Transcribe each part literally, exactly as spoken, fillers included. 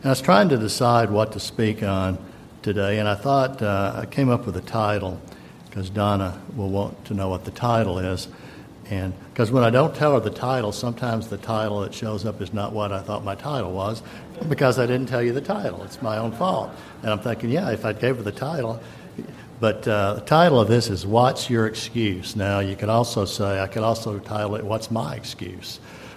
And I was trying to decide what to speak on today, and I thought uh, I came up with a title because Donna will want to know what the title is. And because when I don't tell her the title, sometimes the title that shows up is not what I thought my title was because I didn't tell you the title. It's my own fault. And I'm thinking, yeah, if I gave her the title. But uh, the title of this is What's Your Excuse? Now, you could also say, I could also title it What's My Excuse?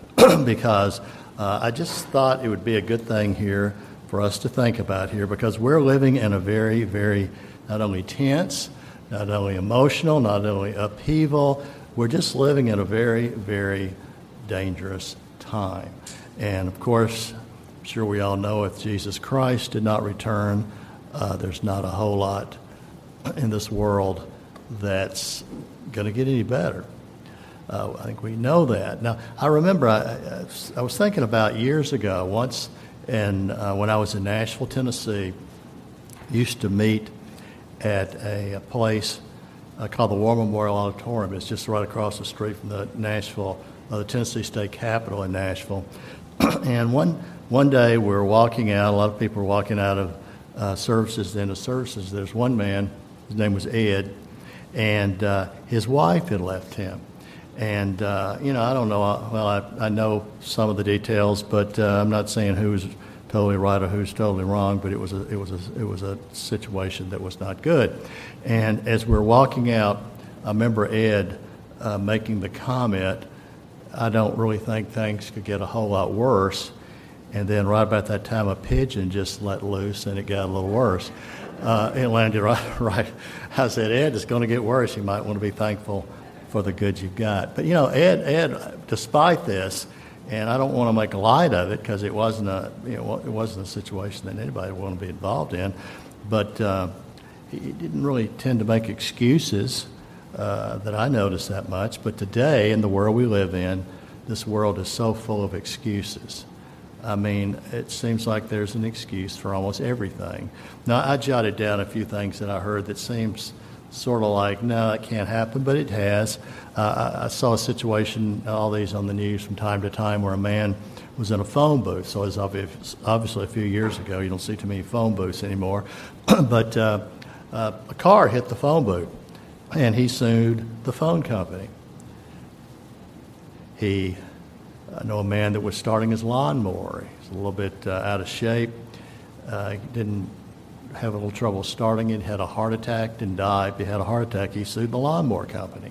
because uh, I just thought it would be a good thing here for us to think about here because we're living in a very, very not only tense, not only emotional, not only upheaval, we're just living in a very, very dangerous time. And of course, I'm sure we all know if Jesus Christ did not return, uh, there's not a whole lot in this world that's going to get any better. Uh, I think we know that. Now, I remember I, I, I was thinking about years ago, once and uh, when I was in Nashville, Tennessee, used to meet at a, a place uh, called the War Memorial Auditorium. It's just right across the street from the Nashville, uh, the Tennessee State Capitol in Nashville. and one one day we were walking out. A lot of people were walking out of uh, services into services. There's one man. His name was Ed, and uh, his wife had left him. And, uh, you know, I don't know, well, I, I know some of the details, but uh, I'm not saying who's totally right or who's totally wrong, but it was a, it was a, it was a situation that was not good. And as we're walking out, I remember Ed uh, making the comment, I don't really think things could get a whole lot worse. And then right about that time, a pigeon just let loose, and it got a little worse. Uh, it landed right, right. I said, Ed, it's going to get worse. You might want to be thankful for the good you've got. But, you know, Ed, Ed, despite this, and I don't want to make light of it because it wasn't a, you know, it wasn't a situation that anybody would want to be involved in, but uh, he didn't really tend to make excuses uh, that I noticed that much. But today, in the world we live in, this world is so full of excuses. I mean, it seems like there's an excuse for almost everything. Now, I jotted down a few things that I heard that seems sort of like, no, that can't happen, but it has. Uh, I, I saw a situation, all these on the news from time to time, where a man was in a phone booth. So it's obvious, obviously a few years ago. You don't see too many phone booths anymore. but uh, uh, a car hit the phone booth, and he sued the phone company. He, I know a man that was starting his lawnmower. He's a little bit uh, out of shape. Uh, he didn't have a little trouble starting it, had a heart attack, and died. He had a heart attack. He sued the lawnmower company.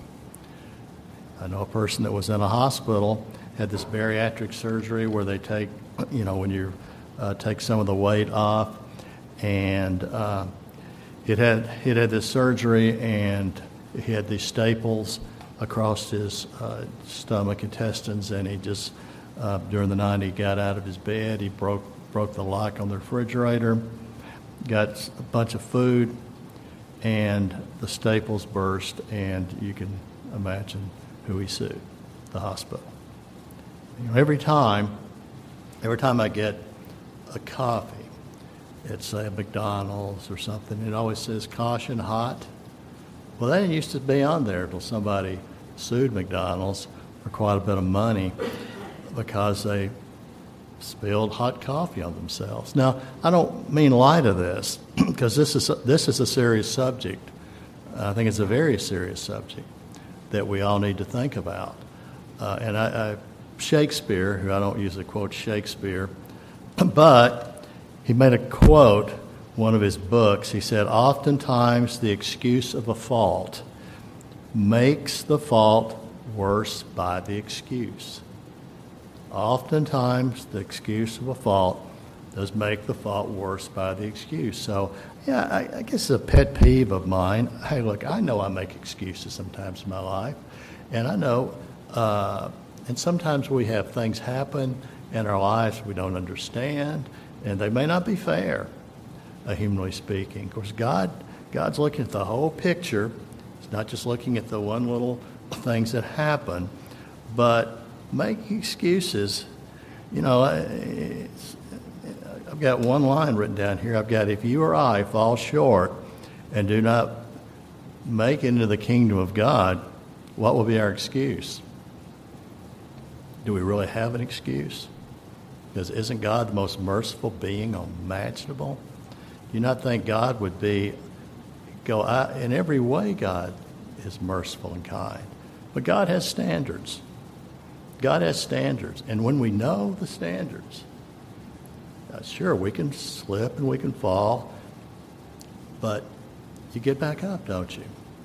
I know a person that was in a hospital, had this bariatric surgery where they take, you know, when you uh, take some of the weight off, and uh, it had it had this surgery, and he had these staples across his uh, stomach, intestines, and he just uh, during the night he got out of his bed, he broke broke the lock on the refrigerator, got a bunch of food, and the staples burst, and you can imagine who he sued, the hospital. You know, every time, every time I get a coffee at, say, a McDonald's or something, it always says, caution, hot. Well, that didn't used to be on there until somebody sued McDonald's for quite a bit of money because they spilled hot coffee on themselves. Now, I don't mean lie to this because this is a, this is a serious subject. I think it's a very serious subject that we all need to think about. Uh, and I, I, Shakespeare, who I don't usually quote Shakespeare, but he made a quote, one of his books. He said, oftentimes the excuse of a fault makes the fault worse by the excuse. Oftentimes, the excuse of a fault does make the fault worse by the excuse. So, yeah, I, I guess it's a pet peeve of mine. Hey, look, I know I make excuses sometimes in my life, and I know, uh, and sometimes we have things happen in our lives we don't understand, and they may not be fair, uh, humanly speaking. Of course, God, God's looking at the whole picture. He's not just looking at the one little things that happen, but making excuses, you know, it's, I've got one line written down here. I've got, if you or I fall short and do not make it into the kingdom of God, what will be our excuse? Do we really have an excuse? Because isn't God the most merciful being imaginable? Do you not think God would be, go out, in every way God is merciful and kind. But God has standards. God has standards. And when we know the standards, uh, sure, we can slip and we can fall, but you get back up, don't you?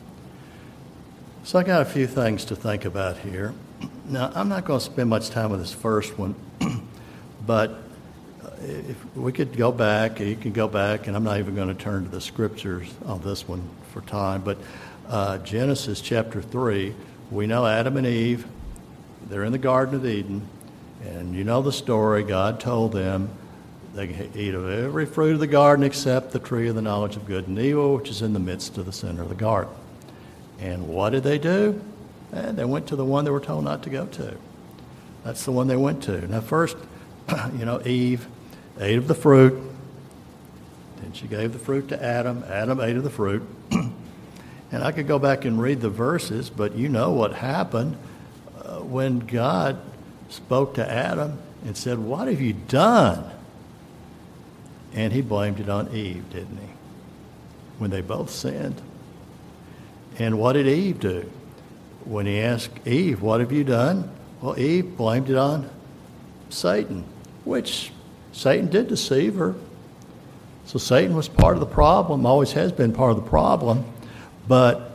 So I got a few things to think about here. Now, I'm not going to spend much time with this first one, but if we could go back, you can go back, and I'm not even going to turn to the scriptures on this one for time, but uh, Genesis chapter three, we know Adam and Eve, they're in the Garden of Eden, and you know the story. God told them they can eat of every fruit of the garden except the tree of the knowledge of good and evil, which is in the midst of the center of the garden. And what did they do? And they went to the one they were told not to go to. That's the one they went to. Now first, you know, Eve ate of the fruit. Then she gave the fruit to Adam. Adam ate of the fruit. And I could go back and read the verses, but you know what happened uh, when God spoke to Adam and said, "What have you done?" And he blamed it on Eve, didn't he? When they both sinned. And what did Eve do? When he asked Eve, "What have you done?" Well, Eve blamed it on Satan, which Satan did deceive her. So Satan was part of the problem, always has been part of the problem. But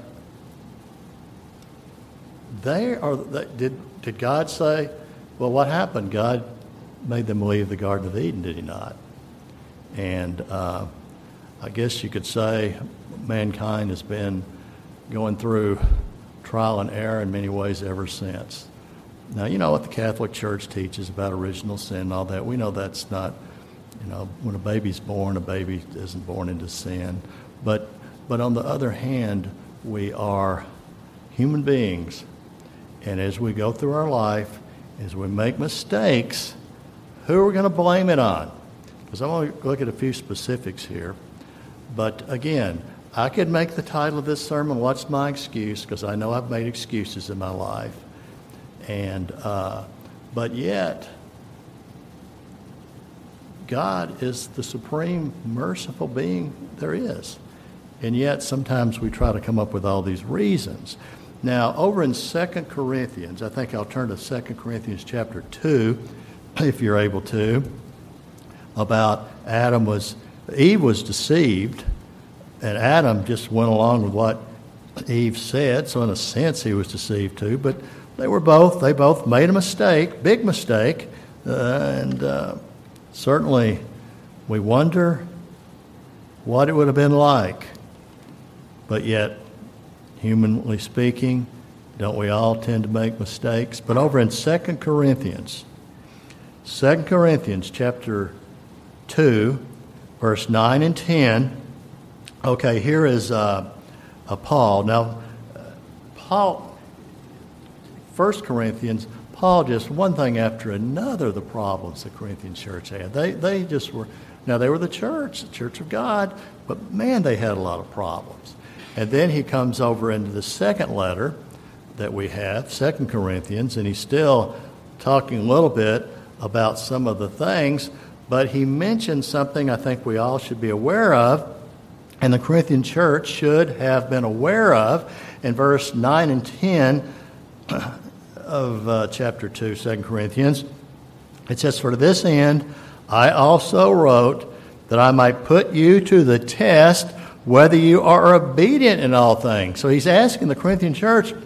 they are. Did did God say, well, what happened? God made them leave the Garden of Eden, did he not? And uh, I guess you could say mankind has been going through trial and error in many ways ever since. Now, you know what the Catholic Church teaches about original sin and all that. We know that's not, you know, when a baby's born, a baby isn't born into sin. But but on the other hand, we are human beings. And as we go through our life, as we make mistakes, who are we going to blame it on? Because I want to look at a few specifics here. But again, I could make the title of this sermon, "What's My Excuse?" because I know I've made excuses in my life. And uh, but yet, God is the supreme merciful being there is. And yet, sometimes we try to come up with all these reasons. Now, over in Second Corinthians, I think I'll turn to Second Corinthians chapter two, if you're able to, about Adam was, Eve was deceived, and Adam just went along with what Eve said, so in a sense he was deceived too, but they were both, they both made a mistake, big mistake, uh, and uh, certainly we wonder what it would have been like. But yet, humanly speaking, don't we all tend to make mistakes? But over in Second Corinthians, Second Corinthians chapter two, verse nine and ten, okay, here is uh, uh, Paul. Now, uh, Paul, First Corinthians, Paul just one thing after another, the problems the Corinthian church had. They they just were, now they were the church, the church of God, but man, they had a lot of problems. And then he comes over into the second letter that we have, Second Corinthians, and he's still talking a little bit about some of the things, but he mentions something I think we all should be aware of, and the Corinthian church should have been aware of. In verse nine and ten of uh, chapter two, Second Corinthians, it says, "For to this end I also wrote, that I might put you to the test, whether you are obedient in all things." So he's asking the Corinthian church,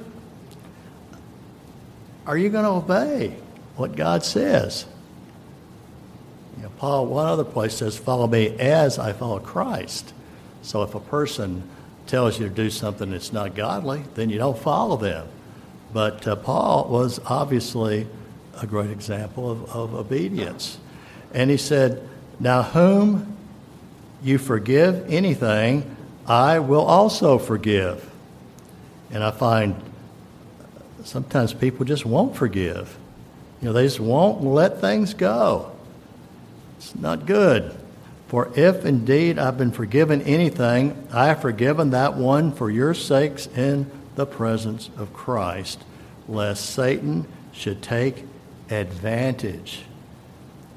are you going to obey what God says? You know, Paul, one other place says, "Follow me as I follow Christ." So if a person tells you to do something that's not godly, then you don't follow them. But uh, Paul was obviously a great example of, of obedience. And he said, "Now whom you forgive anything, I will also forgive." And I find sometimes people just won't forgive. You know, they just won't let things go. It's not good. "For if indeed I've been forgiven anything, I have forgiven that one for your sakes in the presence of Christ, lest Satan should take advantage."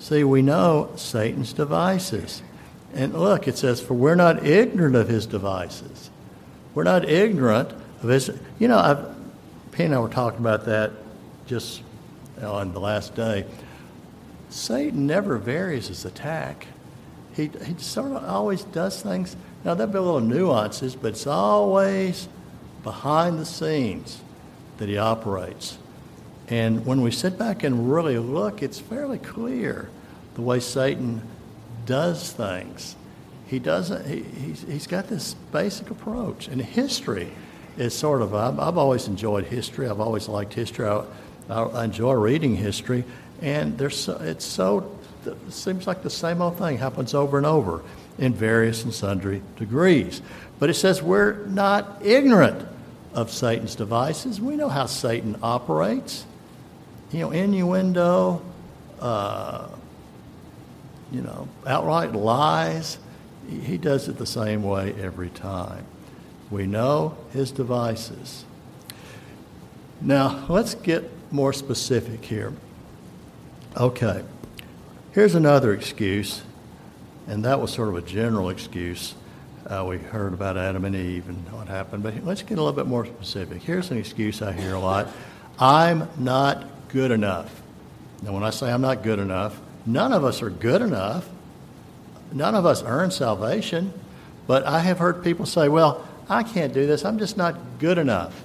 See, we know Satan's devices. And look, it says, for we're not ignorant of his devices. We're not ignorant of his... You know, I've, Penny and I were talking about that just on the last day. Satan never varies his attack. He, he sort of always does things... Now, there'll be little nuances, but it's always behind the scenes that he operates. And when we sit back and really look, it's fairly clear the way Satan does things. He doesn't. He, he's, he's got this basic approach. And history is sort of. I've, I've always enjoyed history. I've always liked history. I, I enjoy reading history, and there's so, it's so. It seems like the same old thing happens over and over in various and sundry degrees. But it says we're not ignorant of Satan's devices. We know how Satan operates. You know, innuendo, uh, you know, outright lies. He does it the same way every time. We know his devices. Now, let's get more specific here. Okay, here's another excuse, and that was sort of a general excuse. Uh, we heard about Adam and Eve and what happened, but let's get a little bit more specific. Here's an excuse I hear a lot. I'm not good enough. Now, when I say I'm not good enough, none of us are good enough. None of us earn salvation. But I have heard people say, well, I can't do this. I'm just not good enough.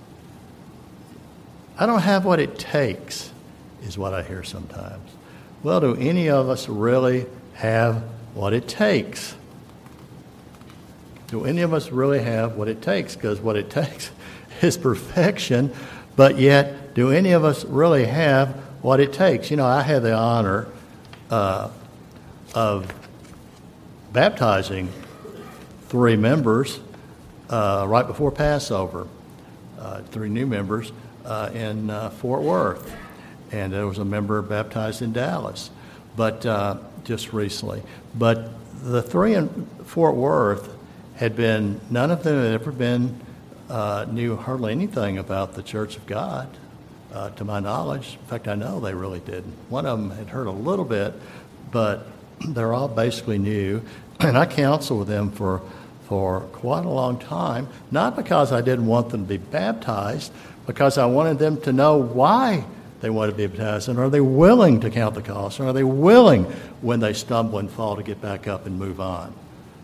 I don't have what it takes, is what I hear sometimes. Well, do any of us really have what it takes? Do any of us really have what it takes? Because what it takes is perfection, but yet, do any of us really have what it takes? You know, I had the honor uh, of baptizing three members uh, right before Passover, uh, three new members uh, in uh, Fort Worth. And there was a member baptized in Dallas, but uh, just recently. But the three in Fort Worth had been, none of them had ever been, uh, knew hardly anything about the Church of God, uh, to my knowledge. In fact, I know they really didn't. One of them had heard a little bit, but they're all basically new. And I counseled with them for, for quite a long time, not because I didn't want them to be baptized, because I wanted them to know why they want to be baptized, and are they willing to count the cost, and are they willing when they stumble and fall to get back up and move on.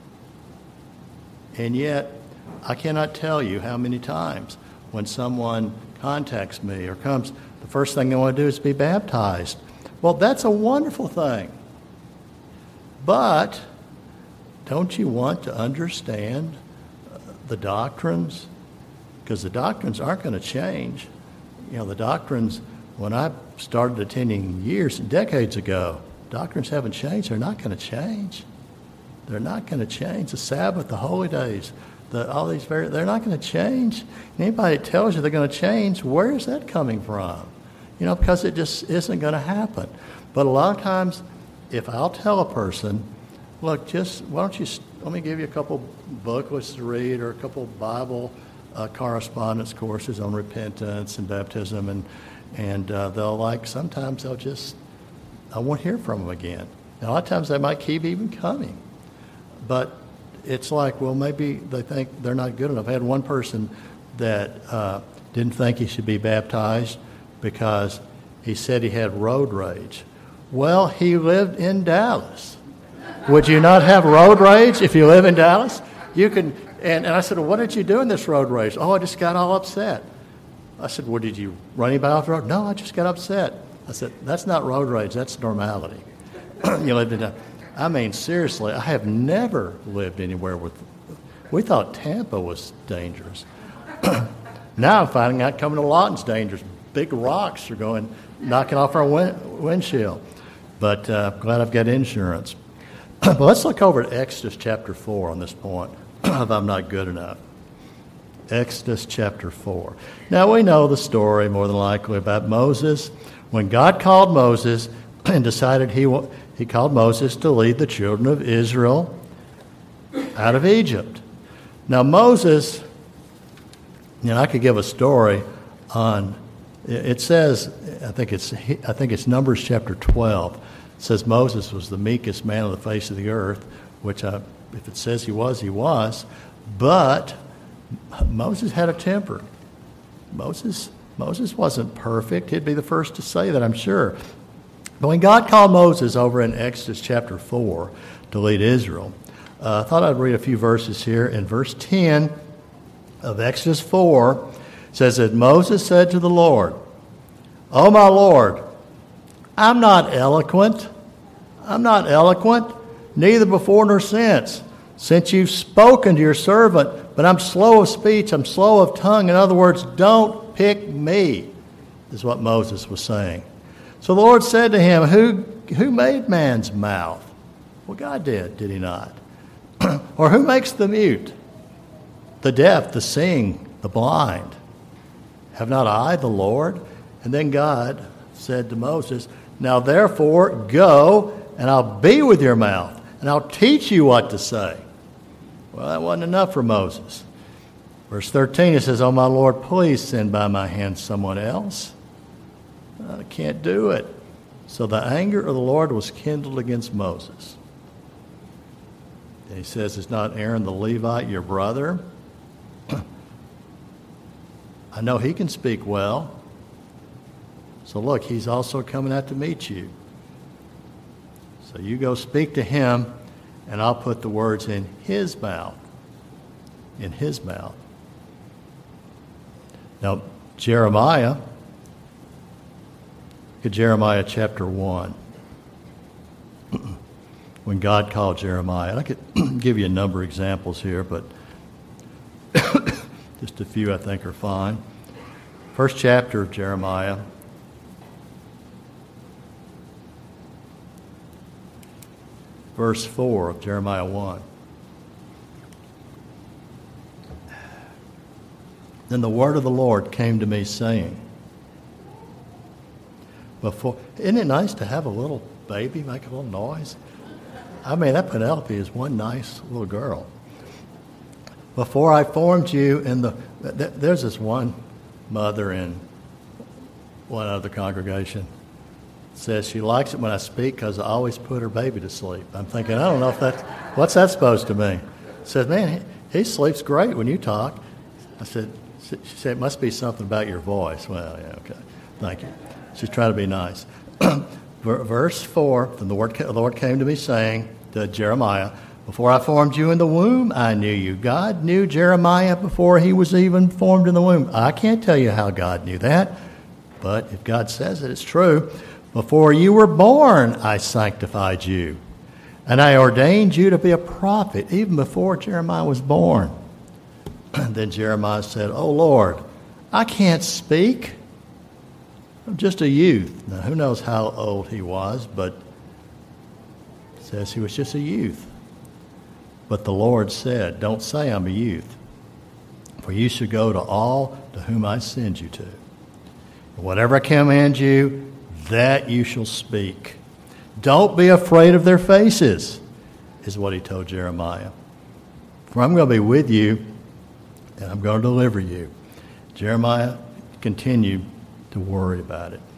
And yet, I cannot tell you how many times when someone contacts me or comes, the first thing they want to do is be baptized. Well, that's a wonderful thing. But don't you want to understand the doctrines? Because the doctrines aren't going to change. You know, the doctrines, when I started attending years and decades ago, doctrines haven't changed. They're not going to change. They're not going to change. The Sabbath, the holy days, the, all these very, they're not going to change. And anybody that tells you they're going to change, where is that coming from? You know, because it just isn't going to happen. But a lot of times, if I'll tell a person, look, just why don't you, let me give you a couple booklets to read or a couple Bible uh, correspondence courses on repentance and baptism, and and uh, they'll like, sometimes they'll just, I won't hear from them again. Now, a lot of times they might keep even coming. But it's like, well, maybe they think they're not good enough. I had one person that uh, didn't think he should be baptized because he said he had road rage. Well, he lived in Dallas. Would you not have road rage if you live in Dallas? You can. And, and I said, well, what did you do in this road rage? Oh, I just got all upset. I said, well, did you run anybody off the road? No, I just got upset. I said, that's not road rage. That's normality. You lived in Dallas. I mean, seriously, I have never lived anywhere with... We thought Tampa was dangerous. Now I'm finding out coming to Lawton's dangerous. Big rocks are going, knocking off our wind, windshield. But uh, glad I've got insurance. But let's look over at Exodus chapter four on this point of I'm not good enough. Exodus chapter four. Now we know the story more than likely about Moses. When God called Moses and decided he wa- he called Moses to lead the children of Israel out of Egypt. Now Moses, you know, I could give a story on. It says, I think it's I think it's Numbers chapter twelve. It says Moses was the meekest man on the face of the earth, which I, if it says he was, he was. But Moses had a temper. Moses, Moses wasn't perfect. He'd be the first to say that, I'm sure. But when God called Moses over in Exodus chapter four to lead Israel, uh, I thought I'd read a few verses here. In verse ten of Exodus four, it says that Moses said to the Lord, "Oh, my Lord, I'm not eloquent. I'm not eloquent, neither before nor since, since you've spoken to your servant, but I'm slow of speech, I'm slow of tongue. In other words, don't pick me," is what Moses was saying. So the Lord said to him, Who, who made man's mouth? Well, God did, did he not? Or who makes the mute, the deaf, the seeing, the blind? Have not I, the Lord? And then God said to Moses, "Now therefore go, and I'll be with your mouth, and I'll teach you what to say." Well, that wasn't enough for Moses. Verse thirteen, it says, "Oh, my Lord, please send by my hand someone else. I can't do it." So the anger of the Lord was kindled against Moses. And he says, "Is not Aaron the Levite your brother? I know he can speak well. So look, he's also coming out to meet you. So you go speak to him, and I'll put the words in his mouth." In his mouth. Now, Jeremiah, look at Jeremiah chapter one. When God called Jeremiah. And I could give you a number of examples here, but just a few I think are fine. First chapter of Jeremiah. Verse four of Jeremiah one. "Then the word of the Lord came to me, saying," before, isn't it nice to have a little baby make a little noise? I mean, that Penelope is one nice little girl. "Before I formed you in the..." There's this one mother in one other congregation says she likes it when I speak because I always put her baby to sleep. I'm thinking, I don't know if that's, what's that supposed to mean? Says, "Man, he, he sleeps great when you talk." I said, she said, "It must be something about your voice." Well, yeah, okay. Thank you. She's trying to be nice. Verse four, "Then the word, the Lord came to me saying," to Jeremiah, "Before I formed you in the womb, I knew you." God knew Jeremiah before he was even formed in the womb. I can't tell you how God knew that, but if God says it, it's true. "Before you were born, I sanctified you, and I ordained you to be a prophet," even before Jeremiah was born. And then Jeremiah said, "Oh, Lord, I can't speak. I'm just a youth." Now, who knows how old he was, but it says he was just a youth. But the Lord said, "Don't say I'm a youth, for you should go to all to whom I send you to. And whatever I command you, that you shall speak. Don't be afraid of their faces," is what he told Jeremiah. "For I'm going to be with you, and I'm going to deliver you." Jeremiah continued to worry about it.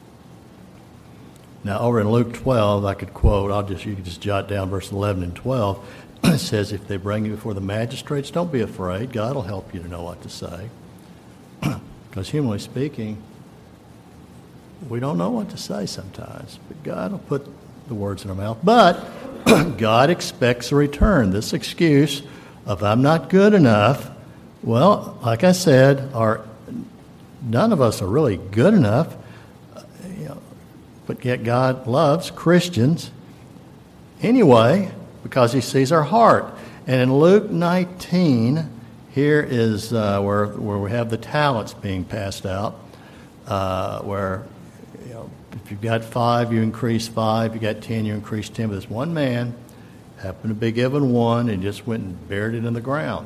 Now, over in Luke twelve, I could quote, I'll just you can just jot down verse eleven and twelve. It says, "If they bring you before the magistrates, don't be afraid. God will help you to know what to say." Because humanly speaking, we don't know what to say sometimes, but God will put the words in our mouth. But God expects a return. This excuse of "I'm not good enough," well, like I said, our, none of us are really good enough, you know, but yet God loves Christians anyway because he sees our heart. And in Luke nineteen, here is uh, where, where we have the talents being passed out, uh, where if you've got five, you increase five. If you got ten, you increase ten. But this one man happened to be given one and just went and buried it in the ground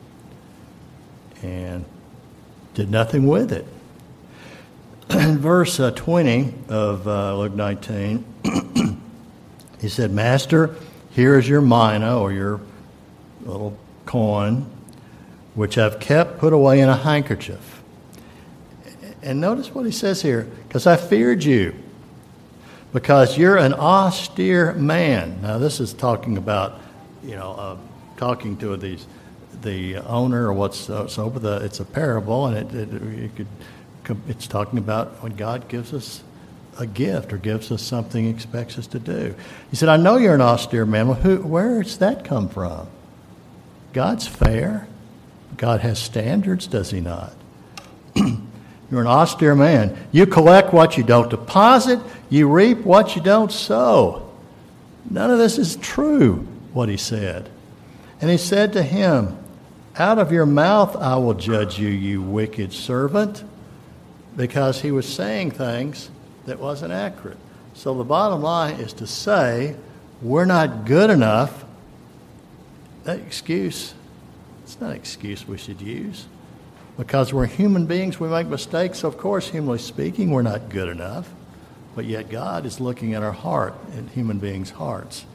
and did nothing with it. In verse uh, twenty of uh, Luke nineteen, he said, "Master, here is your mina," or your little coin, "which I've kept put away in a handkerchief." And notice what he says here, "because I feared you, because you're an austere man. Now, this is talking about, you know, uh, talking to these, the owner or what's uh, so the it's a parable, and it, it, it could, it's talking about when God gives us a gift or gives us something He expects us to do. He said, I know you're an austere man. Well, who, where does that come from? God's fair. God has standards, does He not? You're an austere man. You collect what you don't deposit. You reap what you don't sow. None of this is true, what he said. And he said to him, out of your mouth I will judge you, you wicked servant, because he was saying things that wasn't accurate. So the bottom line is to say we're not good enough. That excuse, it's not an excuse we should use. Because we're human beings, we make mistakes. So of course, humanly speaking, we're not good enough. But yet God is looking at our heart, at human beings' hearts.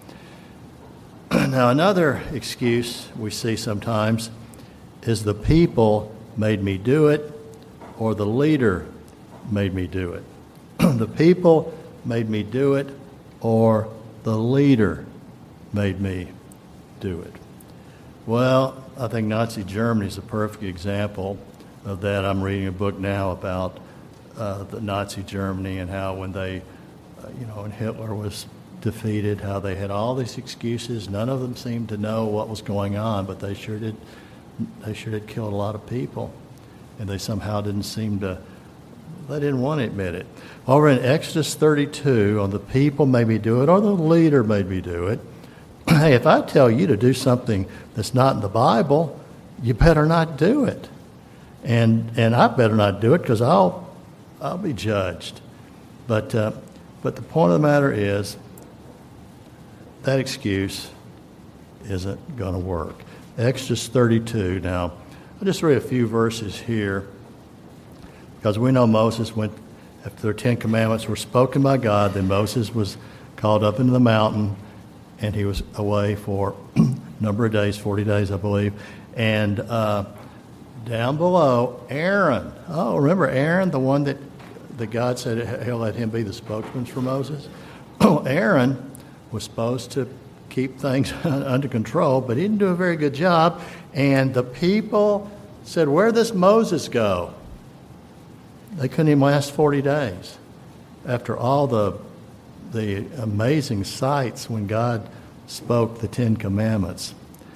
Now, another excuse we see sometimes is the people made me do it, or the leader made me do it. The people made me do it, or the leader made me do it. Well, I think Nazi Germany is a perfect example of that. I'm reading a book now about uh, the Nazi Germany and how when they, uh, you know, when Hitler was defeated, how they had all these excuses. None of them seemed to know what was going on, but they sure did. They sure did kill a lot of people, and they somehow didn't seem to. They didn't want to admit it. Over in Exodus thirty-two, on the people made me do it, or the leader made me do it. Hey, if I tell you to do something that's not in the Bible, you better not do it, and and I better not do it because I'll I'll be judged. But uh, but the point of the matter is that excuse isn't going to work. Exodus thirty-two. Now, I'll just read a few verses here because we know Moses went after their Ten Commandments were spoken by God. Then Moses was called up into the mountain. And he was away for a number of days, forty days, I believe. And uh, down below, Aaron. Oh, remember Aaron, the one that, that God said he'll let him be the spokesman for Moses? Oh, Aaron was supposed to keep things under control, but he didn't do a very good job. And the people said, where'd this Moses go? They couldn't even last forty days after all the the amazing sights when God spoke the Ten Commandments.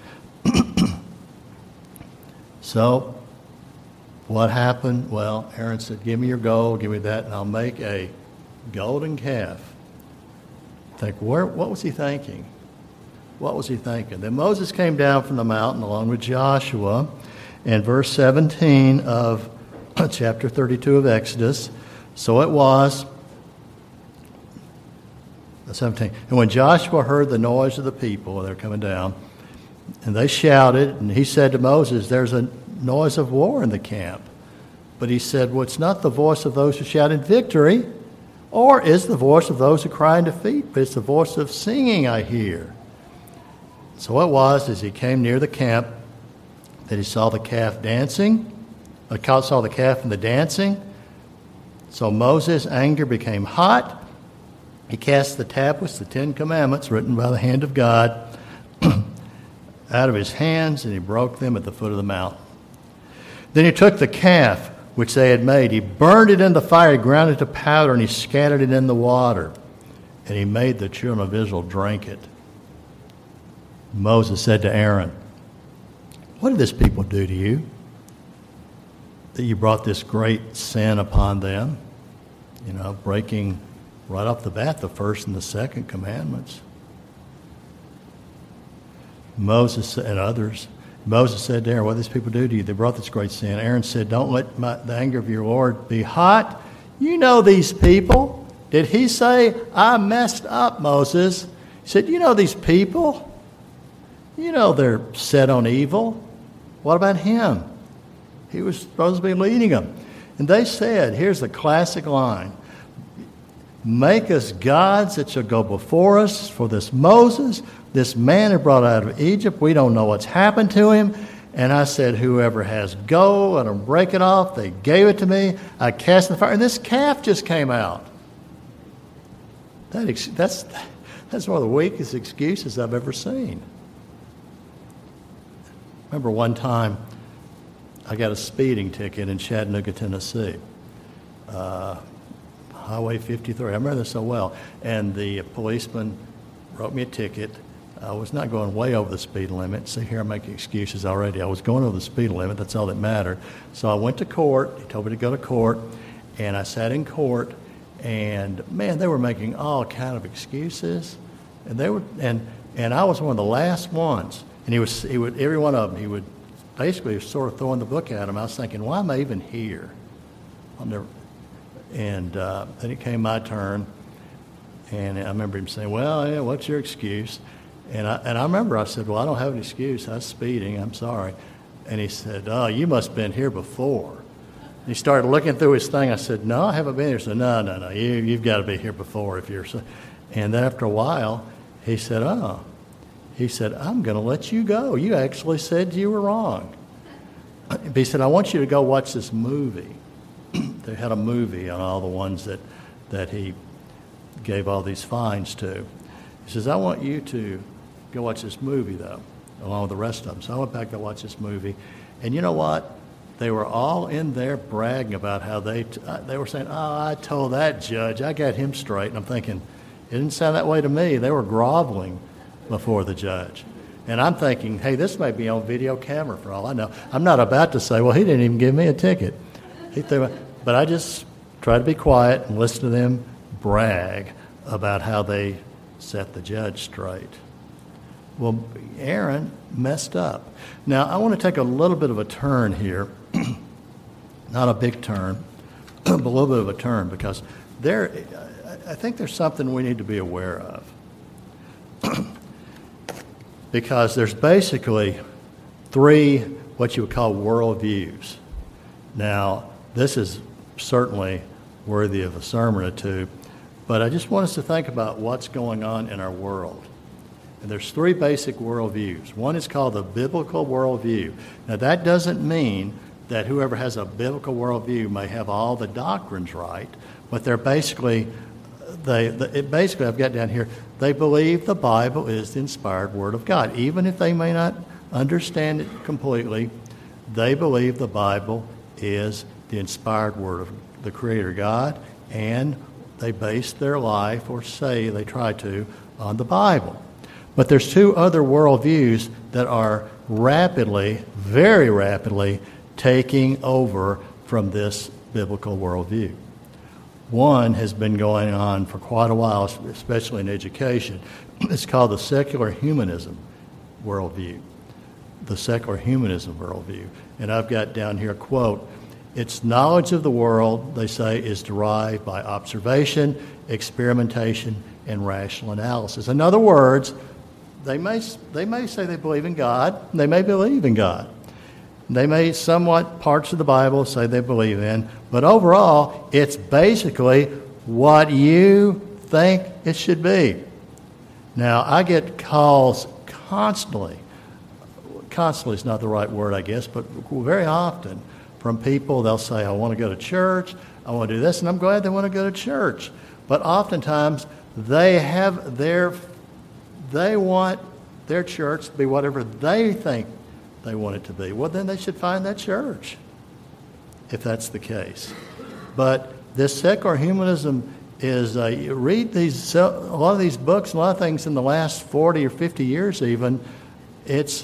So, what happened? Well, Aaron said, give me your gold, give me that, and I'll make a golden calf. Think, where? What was he thinking? What was he thinking? Then Moses came down from the mountain along with Joshua, and verse seventeen of chapter thirty-two of Exodus, so it was, seventeen. And when Joshua heard the noise of the people, they're coming down, and they shouted, and he said to Moses, there's a noise of war in the camp. But he said, well, it's not the voice of those who shout in victory, or is the voice of those who cry in defeat, but it's the voice of singing I hear. So it was, as he came near the camp, that he saw the calf dancing, uh, saw the calf and the dancing. So Moses' anger became hot. He cast the tablets, the Ten Commandments, written by the hand of God, out of his hands, and he broke them at the foot of the mountain. Then he took the calf which they had made. He burned it in the fire, he ground it to powder, and he scattered it in the water. And he made the children of Israel drink it. Moses said to Aaron, what did this people do to you, that you brought this great sin upon them? You know, breaking right off the bat the first and the second commandments. Moses and others, Moses said to Aaron, what did these people do to you? They brought this great sin. Aaron said, don't let my, the anger of your Lord be hot. You know these people. Did he say, I messed up, Moses? He said, you know these people. You know they're set on evil. What about him? He was supposed to be leading them. And they said, here's the classic line, make us gods that shall go before us, for this Moses, this man who brought out of Egypt, we don't know what's happened to him. And I said, whoever has gold, let them break it off. They gave it to me. I cast it in the fire, and this calf just came out. that ex- that's that's one of the weakest excuses I've ever seen. Remember one time I got a speeding ticket in Chattanooga, Tennessee. Uh, Highway fifty-three. I remember this so well. And the policeman wrote me a ticket. I was not going way over the speed limit. See, here I'm making excuses already. I was going over the speed limit. That's all that mattered. So I went to court. He told me to go to court. And I sat in court. And, man, they were making all kind of excuses. And they were, and and I was one of the last ones. And he was, he would, every one of them, he would basically sort of throwing the book at him. I was thinking, why am I even here? I'll never. And uh, then it came my turn, and I remember him saying, well, yeah, what's your excuse? And I, and I remember I said, well, I don't have an excuse. I was speeding. I'm sorry. And he said, oh, you must have been here before. And he started looking through his thing. I said, no, I haven't been here. He said, no, no, no, you, you've got to be here before if you're so. And then after a while, he said, oh, he said, I'm going to let you go. You actually said you were wrong. But he said, I want you to go watch this movie. They had a movie on all the ones that, that he gave all these fines to. He says, I want you to go watch this movie, though, along with the rest of them. So I went back to watch this movie. And you know what? They were all in there bragging about how they, t- they were saying, oh, I told that judge. I got him straight. And I'm thinking, it didn't sound that way to me. They were groveling before the judge. And I'm thinking, hey, this may be on video camera for all I know. I'm not about to say, well, he didn't even give me a ticket. He threw it. But I just try to be quiet and listen to them brag about how they set the judge straight. Well, Aaron messed up. Now, I want to take a little bit of a turn here. Not a big turn, but a little bit of a turn, because there, I think there's something we need to be aware of. Because there's basically three what you would call worldviews. Now, this is certainly worthy of a sermon or two, but I just want us to think about what's going on in our world. And there's three basic worldviews. One is called the biblical worldview. Now, that doesn't mean that whoever has a biblical worldview may have all the doctrines right, but they're basically, they, it basically, I've got down here, they believe the Bible is the inspired Word of God. Even if they may not understand it completely, they believe the Bible is the inspired Word of the Creator God, and they base their life, or say they try to, on the Bible. But there's two other worldviews that are rapidly, very rapidly, taking over from this biblical worldview. One has been going on for quite a while, especially in education. It's called the secular humanism worldview. The secular humanism worldview. And I've got down here a quote. Its knowledge of the world, they say, is derived by observation, experimentation, and rational analysis. In other words, they may, they may say they believe in God. They may believe in God. They may somewhat parts of the Bible say they believe in, but overall, it's basically what you think it should be. Now, I get calls constantly. Constantly is not the right word, I guess, but very often from people. They'll say, I want to go to church, I want to do this, and I'm glad they want to go to church. But oftentimes, they have their, they want their church to be whatever they think they want it to be. Well, then they should find that church, if that's the case. But this secular humanism is, uh, you read these, a lot of these books, a lot of things in the last forty or fifty years even, it's,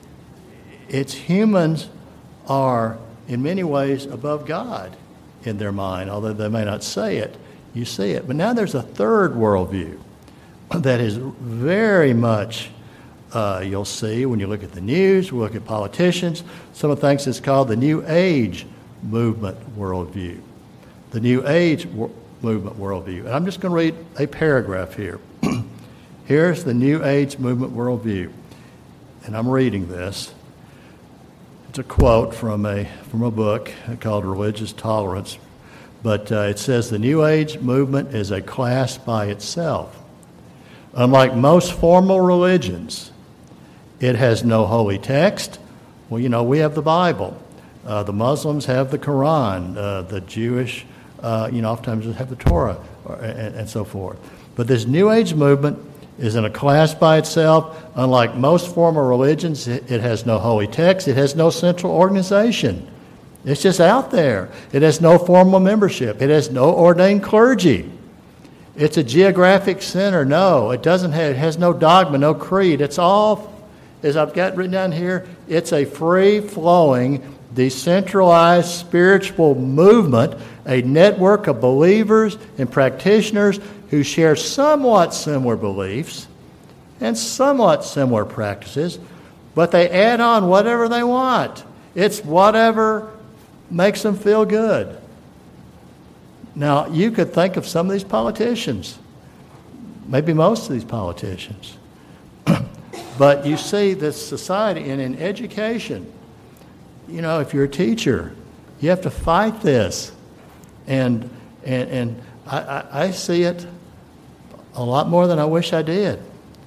it's humans are in many ways above God in their mind, although they may not say it. You see it. But now there's a third worldview that is very much, uh, you'll see when you look at the news, we look at politicians, some of the things it's called the New Age movement worldview. The New Age wor- movement worldview. And I'm just going to read a paragraph here. Here's the New Age movement worldview. And I'm reading this. It's a quote from a from a book called Religious Tolerance. But uh, it says the New Age movement is a class by itself. Unlike most formal religions, it has no holy text. Well, you know, we have the Bible. Uh, the Muslims have the Quran. Uh, the Jewish, uh, you know, oftentimes have the Torah, or, and, and so forth. But this New Age movement is in a class by itself. Unlike most former religions, it, it has no holy text. It has no central organization. It's just out there. It has no formal membership. It has no ordained clergy. It's a geographic center. No, it doesn't have, it has no dogma, no creed. It's all, as I've got written down here, it's a free-flowing, decentralized spiritual movement, a network of believers and practitioners who share somewhat similar beliefs and somewhat similar practices, but they add on whatever they want. It's whatever makes them feel good. Now, you could think of some of these politicians, maybe most of these politicians, but you see this society, and in education, you know, if you're a teacher, you have to fight this. And and, and I, I, I see it a lot more than I wish I did,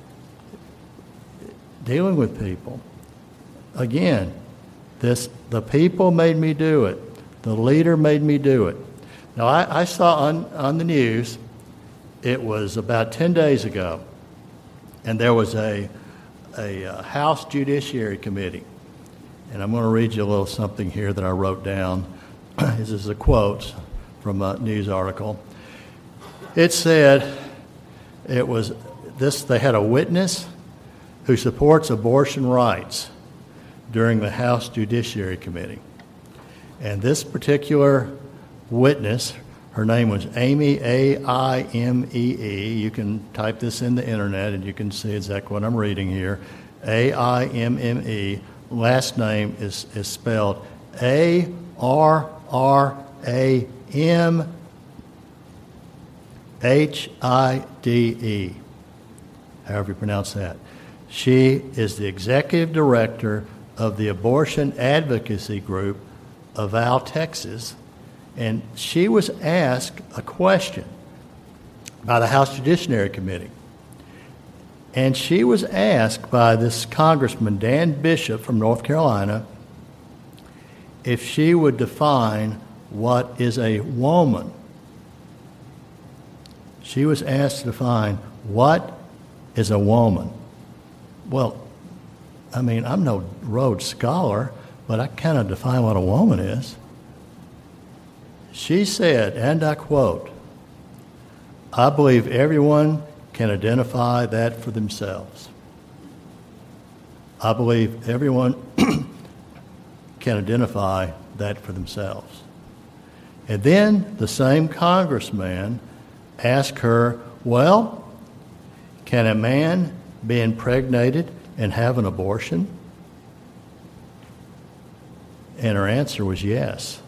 dealing with people. Again, this the people made me do it. The leader made me do it. Now, I, I saw on, on the news, it was about ten days ago, and there was a, a, a House Judiciary Committee. And I'm going to read you a little something here that I wrote down. This is a quote from a news article. It said it was this. They had a witness who supports abortion rights during the House Judiciary Committee. And this particular witness, her name was Amy, A I M E E. You can type this in the internet and you can see exactly what I'm reading here. A I M M E. Last name is, is spelled A R R A M H I D E, however you pronounce that. She is the executive director of the abortion advocacy group of Al, Texas, and she was asked a question by the House Judiciary Committee. And she was asked by this Congressman, Dan Bishop from North Carolina, if she would define what is a woman. She was asked to define what is a woman. Well, I mean, I'm no Rhodes Scholar, but I kind of define what a woman is. She said, and I quote, "I believe everyone can identify that for themselves. I believe everyone can identify that for themselves." And then the same congressman asked her, well, can a man be impregnated and have an abortion? And her answer was yes.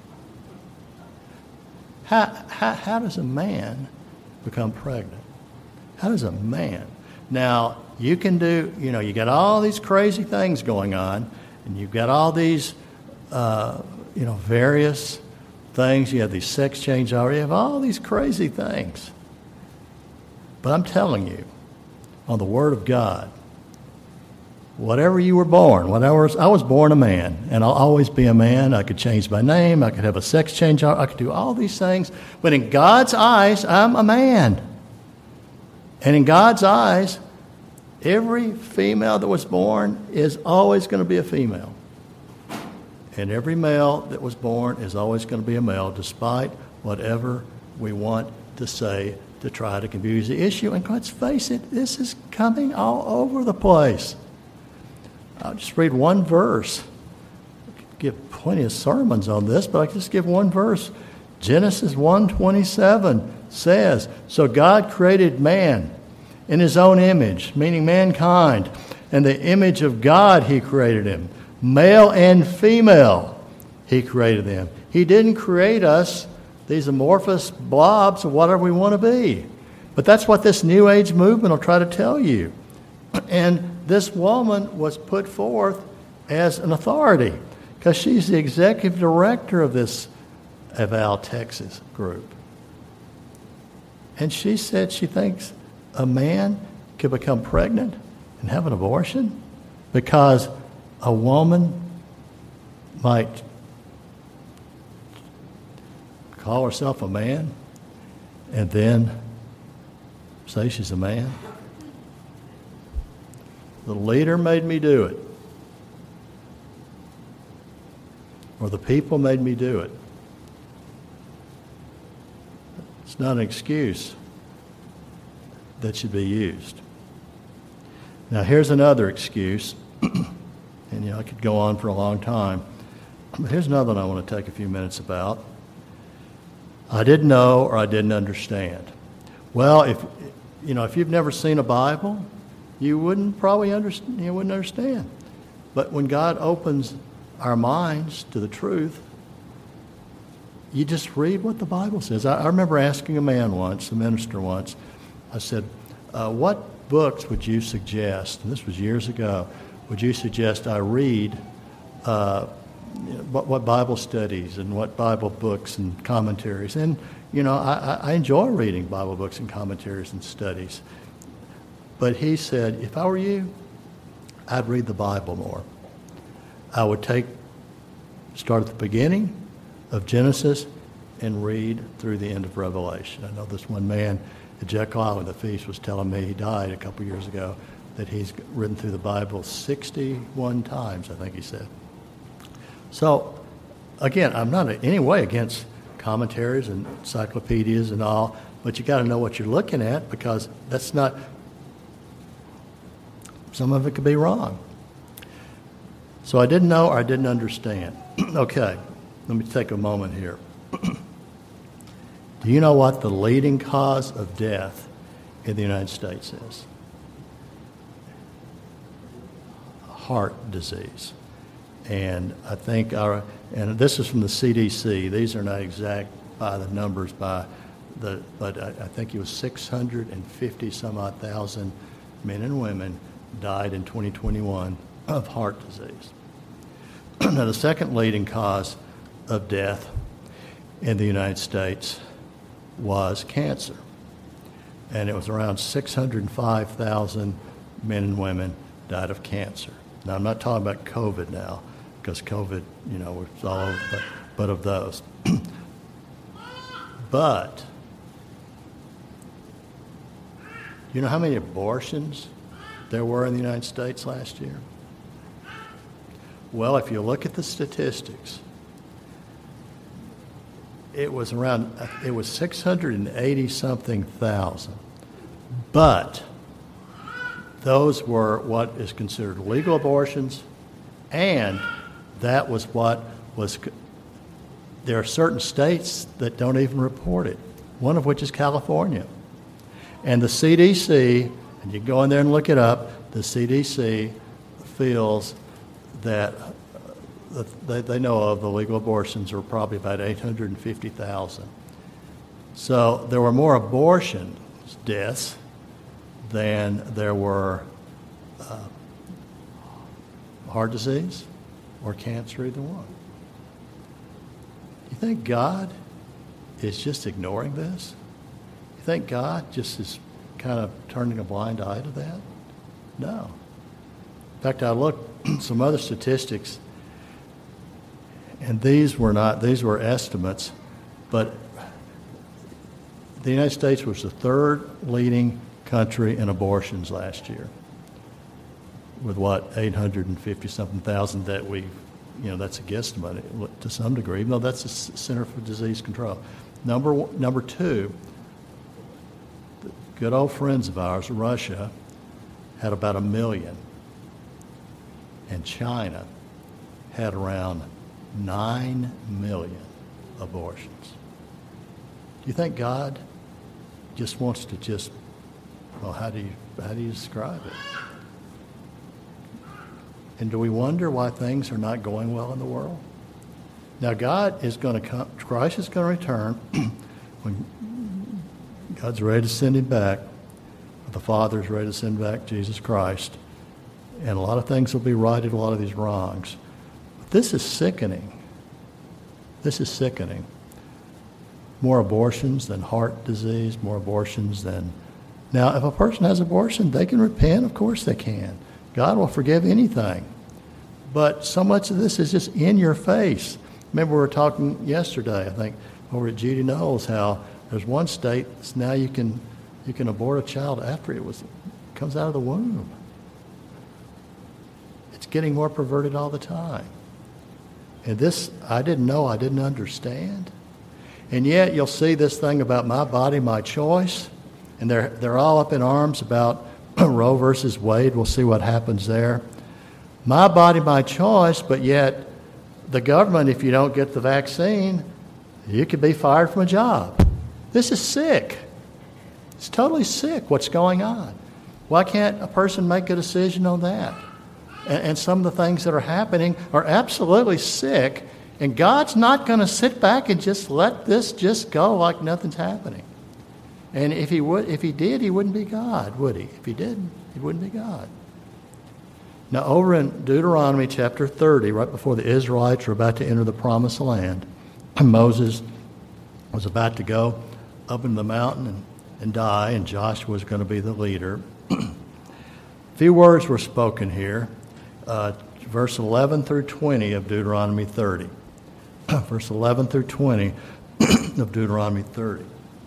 How, how, how does a man become pregnant? How does a man? Now, you can do, you know, you got all these crazy things going on, and you've got all these, uh, you know, various things. You have these sex change already. You have all these crazy things. But I'm telling you, on the Word of God, whatever you were born, whatever, I was born a man, and I'll always be a man. I could change my name. I could have a sex change. I could do all these things. But in God's eyes, I'm a man. And in God's eyes, every female that was born is always going to be a female. And every male that was born is always going to be a male, despite whatever we want to say to try to confuse the issue. And let's face it, this is coming all over the place. I'll just read one verse. I could give plenty of sermons on this, but I can just give one verse. Genesis one twenty-seven says, "So God created man in his own image," meaning mankind. "And the image of God he created him. Male and female he created them." He didn't create us, these amorphous blobs of whatever we want to be. But that's what this New Age movement will try to tell you. And this woman was put forth as an authority because she's the executive director of this Eval, Texas group. And she said she thinks a man could become pregnant and have an abortion because a woman might call herself a man and then Say she's a man. The leader made me do it. Or the people made me do it. It's not an excuse that should be used. Now, here's another excuse, and you know I could go on for a long time, but here's another one I want to take a few minutes about. I didn't know or I didn't understand. Well, if you know if you've never seen a Bible, you wouldn't probably understand. You wouldn't understand. But when God opens our minds to the truth, you just read what the Bible says. I, I remember asking a man once, a minister once, I said, uh, what books would you suggest, and this was years ago, would you suggest I read uh, what, what Bible studies and what Bible books and commentaries? And, you know, I, I enjoy reading Bible books and commentaries and studies. But he said, if I were you, I'd read the Bible more. I would take, start at the beginning of Genesis and read through the end of Revelation. I know this one man at Jekyll Island, the feast, was telling me, he died a couple years ago, that he's written through the Bible sixty-one times, I think he said. So, again, I'm not in any way against commentaries and encyclopedias and all, but you got to know what you're looking at, because that's not, some of it could be wrong. So I didn't know or I didn't understand. Okay, let me take a moment here. Do you know what the leading cause of death in the United States is? Heart disease. And I think our, and this is from the C D C. These are not exact by the numbers, by the, but I, I think it was six hundred fifty some odd thousand men and women died in twenty twenty-one of heart disease. Now, the second leading cause of death in the United States was cancer. And it was around six hundred five thousand men and women died of cancer. Now, I'm not talking about COVID now, because COVID, you know, it's all over, but, but of those. But, you know how many abortions there were in the United States last year? Well, if you look at the statistics, it was around, it was six hundred eighty something thousand. But those were what is considered legal abortions, and that was what was, there are certain states that don't even report it, one of which is California. And the C D C, and you can go in there and look it up, the C D C feels that uh, they, they know of the legal abortions are probably about eight hundred fifty thousand. So there were more abortion deaths than there were uh, heart disease or cancer, either one. You think God is just ignoring this? You think God just is kind of turning a blind eye to that? No. In fact, I looked at some other statistics, and these were not, these were estimates, but the United States was the third leading country in abortions last year, with what, eight hundred fifty something thousand that we, you know, that's a guesstimate to some degree, even though that's the Center for Disease Control. Number one, number two, good old friends of ours, Russia, had about a million, and China had around nine million abortions. Do you think God just wants to just, well, how do you how do you describe it? And do we wonder why things are not going well in the world? Now, God is going to come, Christ is going to return when God's ready to send him back. The Father is ready to send back Jesus Christ. And a lot of things will be righted, a lot of these wrongs. But this is sickening. This is sickening. More abortions than heart disease, more abortions than... Now, if a person has abortion, they can repent. Of course they can. God will forgive anything. But so much of this is just in your face. Remember we were talking yesterday, I think, over at Judy Knowles, how there's one state now you can You can abort a child after it was comes out of the womb. It's getting more perverted all the time. And this, I didn't know, I didn't understand. And yet you'll see this thing about my body, my choice, and they're they're all up in arms about Roe versus Wade. We'll see what happens there. My body, my choice, but yet the government, if you don't get the vaccine, you could be fired from a job. This is sick. It's totally sick what's going on. Why can't a person make a decision on that? And, and some of the things that are happening are absolutely sick, and God's not going to sit back and just let this just go like nothing's happening. And if he would, if he did, he wouldn't be God, would he? If he didn't, he wouldn't be God. Now, over in Deuteronomy chapter thirty, right before the Israelites were about to enter the promised land, Moses was about to go up in the mountain and, and die, and Joshua was going to be the leader. A few words were spoken here. Uh, verse eleven through twenty of Deuteronomy thirty. Verse eleven through twenty of Deuteronomy thirty.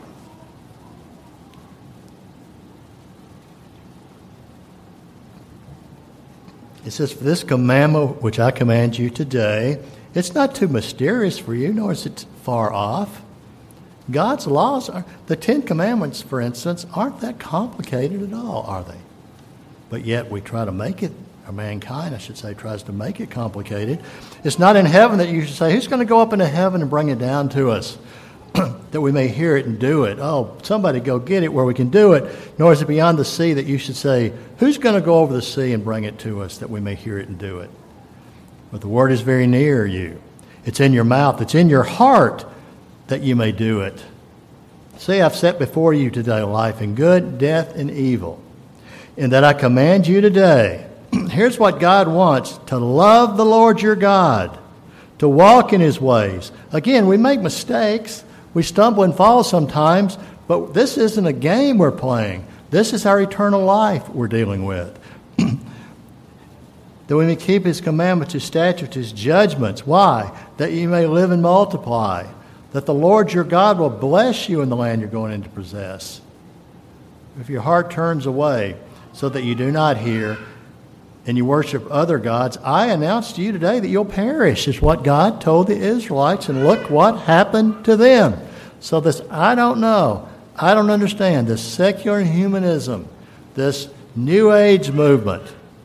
It says, "For this commandment which I command you today, it's not too mysterious for you, nor is it far off." God's laws, are, the Ten Commandments, for instance, aren't that complicated at all, are they? But yet we try to make it, or mankind, I should say, tries to make it complicated. It's not in heaven that you should say, who's going to go up into heaven and bring it down to us, that we may hear it and do it? Oh, somebody go get it where we can do it. Nor is it beyond the sea that you should say, who's going to go over the sea and bring it to us that we may hear it and do it? But the word is very near you. It's in your mouth. It's in your heart that you may do it. See, I've set before you today life and good, death and evil. And that I command you today, here's what God wants, to love the Lord your God, to walk in his ways. Again, we make mistakes. We stumble and fall sometimes, but this isn't a game we're playing. This is our eternal life we're dealing with. That we may keep his commandments, his statutes, his judgments. Why? That you may live and multiply. That the Lord your God will bless you in the land you're going in to possess. If your heart turns away so that you do not hear and you worship other gods, I announce to you today that you'll perish, is what God told the Israelites, and look what happened to them. So this, I don't know, I don't understand this secular humanism, this New Age movement.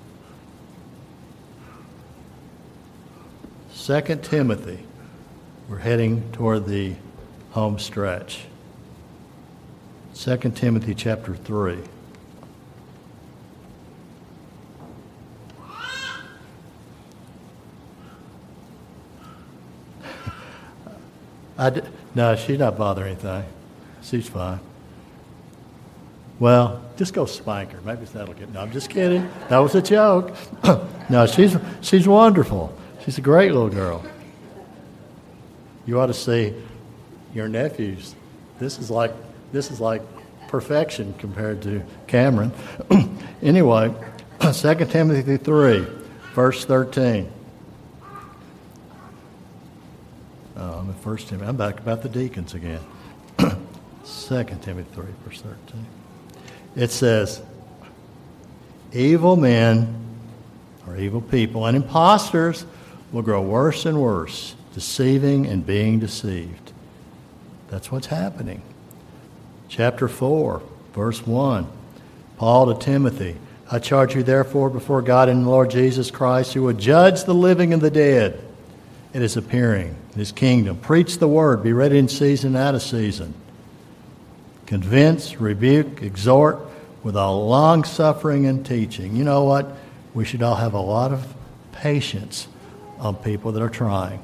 Second Timothy, we're heading toward the home stretch. Second Timothy chapter three. I d- no, she's not bothering anything. She's fine. Well, just go spank her. Maybe that'll get... No, I'm just kidding. That was a joke. No, she's she's wonderful. She's a great little girl. You ought to see your nephews. This is like this is like perfection compared to Cameron. Anyway, Second Timothy three, verse thirteen. Oh, I'm in First Timothy. I'm back about the deacons again. Second Timothy three, verse thirteen. It says, evil men, or evil people, and impostors will grow worse and worse, deceiving and being deceived. That's what's happening. Chapter four, verse one. Paul to Timothy, I charge you therefore before God and the Lord Jesus Christ, who will judge the living and the dead at his appearing, in his kingdom. Preach the word, be ready in season and out of season. Convince, rebuke, exhort with all long suffering and teaching. You know what? We should all have a lot of patience on people that are trying.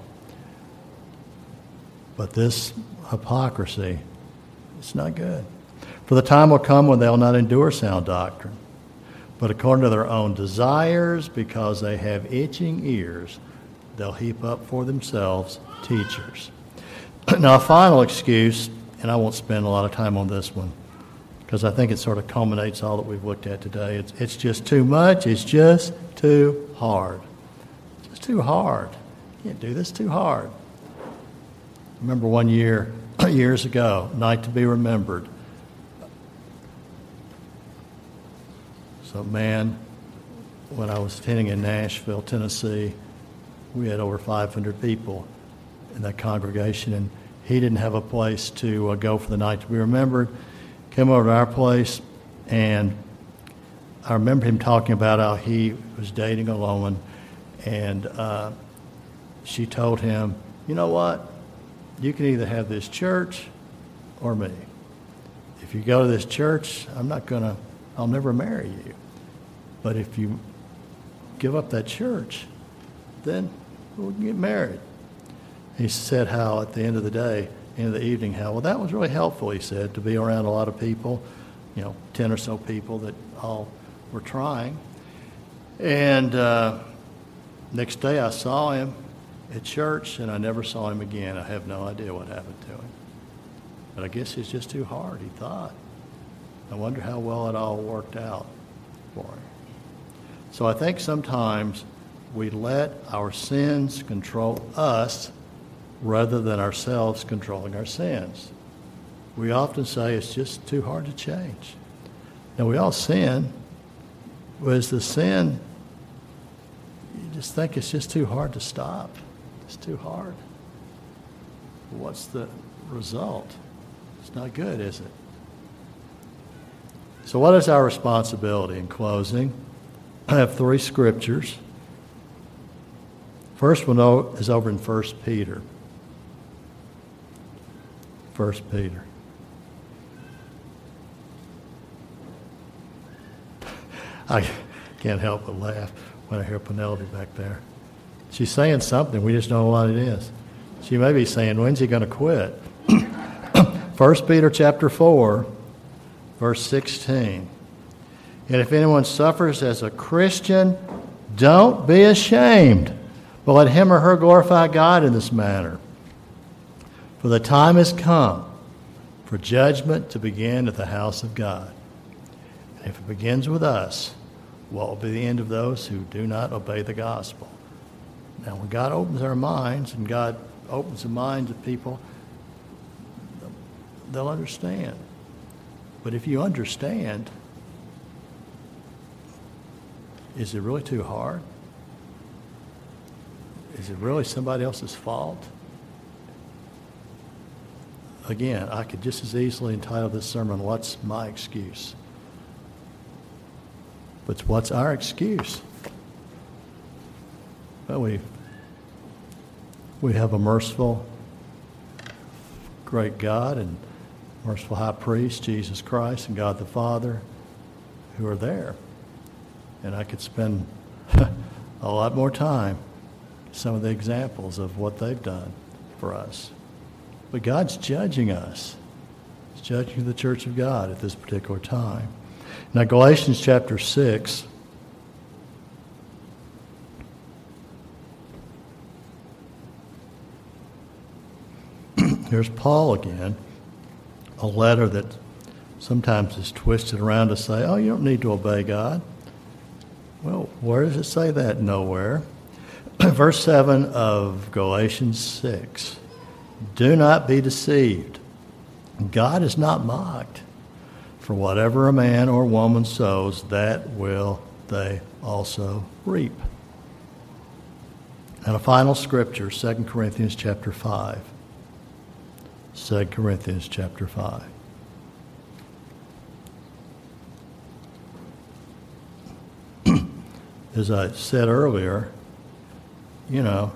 But this hypocrisy, it's not good. For the time will come when they'll not endure sound doctrine, but according to their own desires, because they have itching ears, they'll heap up for themselves teachers. Now, a final excuse, and I won't spend a lot of time on this one, because I think it sort of culminates all that we've looked at today. It's, it's just too much. It's just too hard. It's just too hard. You can't do this too hard. I remember one year, years ago, night to be remembered, So, man, when I was attending in Nashville, Tennessee, we had over five hundred people in that congregation, and he didn't have a place to uh, go for the night to be remembered. Came over to our place, and I remember him talking about how he was dating a woman, and uh, she told him, you know what, you can either have this church or me. If you go to this church, I'm not going to, I'll never marry you. But if you give up that church, then we can get married. He said how at the end of the day, end of the evening, how, well, that was really helpful, he said, to be around a lot of people, you know, ten or so people that all were trying. And uh, next day I saw him at church, and I never saw him again. I have no idea what happened to him. But I guess it's just too hard, he thought. I wonder how well it all worked out for him. So I think sometimes we let our sins control us rather than ourselves controlling our sins. We often say it's just too hard to change. Now, we all sin. Was the sin, you just think it's just too hard to stop. It's too hard. What's the result? It's not good, is it? So what is our responsibility in closing? I have three scriptures. First one is over in First Peter. First Peter. I can't help but laugh when I hear Penelope back there. She's saying something. We just don't know what it is. She may be saying, when's he going to quit? First Peter chapter four, verse sixteen. And if anyone suffers as a Christian, don't be ashamed, but let him or her glorify God in this manner. For the time has come for judgment to begin at the house of God. And if it begins with us, what will be the end of those who do not obey the gospel? Now, when God opens our minds and God opens the minds of people, they'll understand. But if you understand, is it really too hard? Is it really somebody else's fault? Again, I could just as easily entitle this sermon, What's My Excuse? But what's our excuse? Well, we, we have a merciful, great God and merciful high priest, Jesus Christ, and God the Father, who are there. And I could spend a lot more time some of the examples of what they've done for us. But God's judging us. He's judging the church of God at this particular time. Now, Galatians chapter six. Here's Paul again, a letter that sometimes is twisted around to say, oh, you don't need to obey God. Well, where does it say that? Nowhere. Verse seven of Galatians six. Do not be deceived. God is not mocked. For whatever a man or woman sows, that will they also reap. And a final scripture, Second Corinthians chapter five. Second Corinthians chapter five. As I said earlier, you know,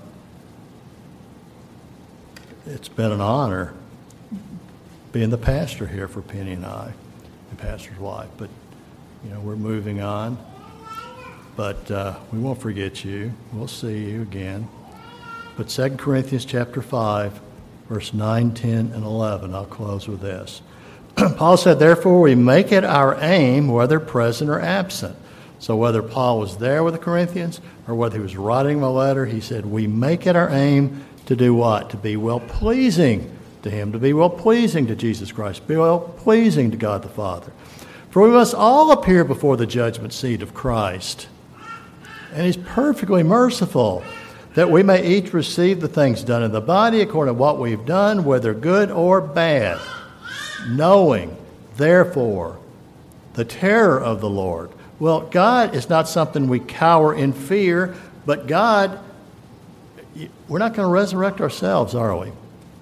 it's been an honor being the pastor here for Penny and I, the pastor's wife. But, you know, we're moving on. But uh, we won't forget you. We'll see you again. But Second Corinthians chapter five, verse nine, ten, and eleven, I'll close with this. Paul said, therefore we make it our aim, whether present or absent. So whether Paul was there with the Corinthians or whether he was writing them a letter, he said, we make it our aim to do what? To be well-pleasing to him, to be well-pleasing to Jesus Christ, be well-pleasing to God the Father. For we must all appear before the judgment seat of Christ. And he's perfectly merciful, that we may each receive the things done in the body according to what we've done, whether good or bad. Knowing, therefore, the terror of the Lord, Well, God is not something we cower in fear, but God, we're not going to resurrect ourselves, are we?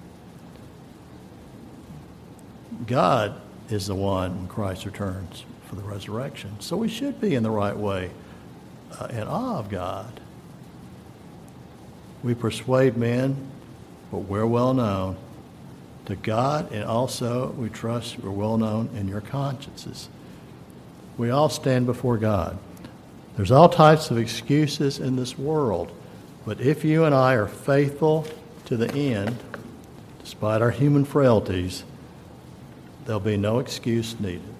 God is the one when Christ returns for the resurrection. So we should be in the right way, uh, in awe of God. We persuade men, but we're well known to God, and also we trust we're well known in your consciences. We all stand before God. There's all types of excuses in this world, but if you and I are faithful to the end, despite our human frailties, there'll be no excuse needed.